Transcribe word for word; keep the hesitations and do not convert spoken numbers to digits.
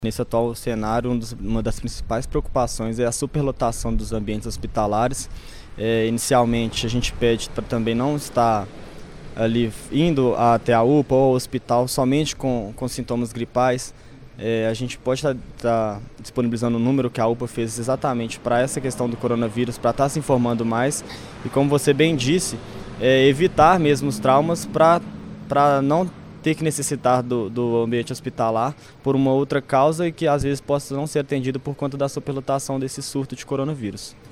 Nesse atual cenário, um dos, uma das principais preocupações é a superlotação dos ambientes hospitalares. É, inicialmente, a gente pede para também não estar ali indo até a U P A ou ao hospital somente com, com sintomas gripais. É, a gente pode estar tá, tá disponibilizando o número que a U P A fez exatamente para essa questão do coronavírus, para estar tá se informando mais e, como você bem disse, é, evitar mesmo os traumas para para não ter que necessitar do, do ambiente hospitalar por uma outra causa e que às vezes possa não ser atendido por conta da superlotação desse surto de coronavírus.